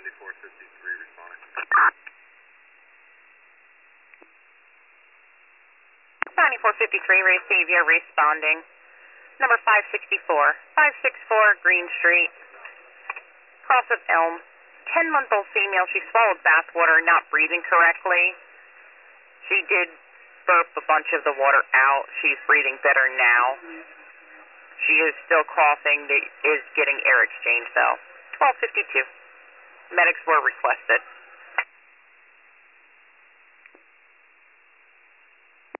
9453 responding. 9453, receive you responding. Number 564. 564 Green Street. Cross of Elm. 10-month-old female. She swallowed bath water, not breathing correctly. She did burp a bunch of the water out. She's breathing better now. She is still coughing. Is getting air exchange though. 1252. Medics were requested.